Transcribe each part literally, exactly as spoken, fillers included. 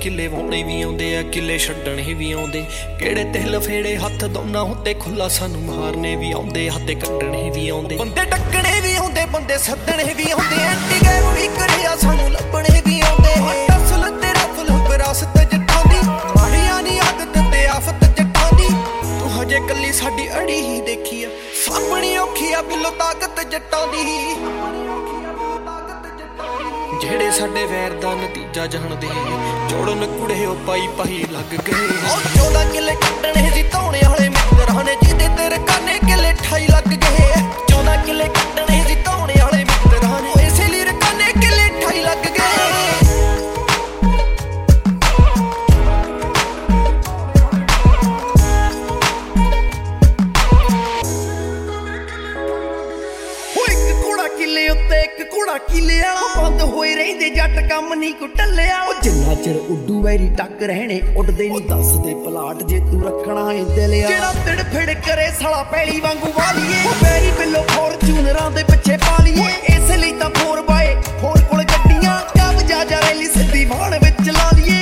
किले वाउणे भी आउंदे आ किले छड्डणे भी आउंदे किहड़े ते लफेड़े हत्थ दोना उत्ते खुला सानू मारने भी आउंदे हत्थे कड्डणे भी आउंदे बंदे डकणे भी आउंदे बंदे सद्दणे भी आउंदे एंटी गैर भी करिया सानू लभणे भी आउंदे असल तेरा फुल विरासत जट्टां दी माड़ियां नी आदत ते आफत जट्टां दी तू हजे कल्ली साडी अड़ी ही देखी आ सापणी औखी आ बिलो ताकत जट्टां दी ਜਿਹੜੇ ਸਾਡੇ ਵੈਰ ਦਾ ਨਤੀਜਾ ਜਾਣਦੇ ਜੋੜਨ ਕੁੜੇ ਉਹ ਪਾਈ ਪਾਈ ਲੱਗ ਗਏ ਉਹ ਚੌਦਾਂ ਕਿੱਲੇ ਕੱਟਣੇ ਸੀ ਧੌਣੇ ਵਾਲੇ ਮਿੱਤਰਾਂ ਨੇ ਜਿਹਦੇ ਤੇਰੇ ਕਾਨੇ ਕਿੱਲੇ ਅਠਾਈ ਲੱਗ ਗਏ ਚੌਦਾਂ ਕਿੱਲੇ ਕੱਟਣੇ ਸੀ ਧੌਣੇ ਵਾਲੇ ਮਿੱਤਰਾਂ ਨੇ ਇਸੇ ਲਈ ਰਕਾਨੇ ਕਿੱਲੇ ਅਠਾਈ ਲੱਗ ਗਏ किले उत्ते एक घोड़ा किले वाला बंद होए रहिंदे जट कम नहीं को टल्लिया ओ जिन्ना चिर उड्डू वैरी टक रहने उड़दे नहीं दस दे पलाट जे तू रखना है दिलिया जेड़ा तिड़ फिड़ करे साला पैली वांगू वालीए ओ वैरी बिलो फॉर्च्यूनरां दे पिछे पालीए इस लई तां फोर बाय फोर कोल गड्डियां कब जा जा रैली सिद्धी वाण विच ला लीए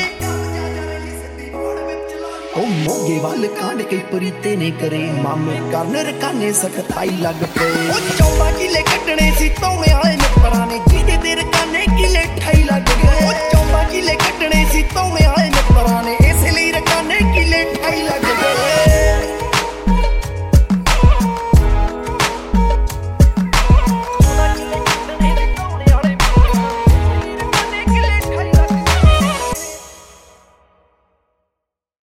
ओ मोगे वाल कांड कई परीते ने करे मामे करन रकाने सखताई लग पे ओ चौदां किले कटने सी धौणे वाले मित्तरां ने जिहदे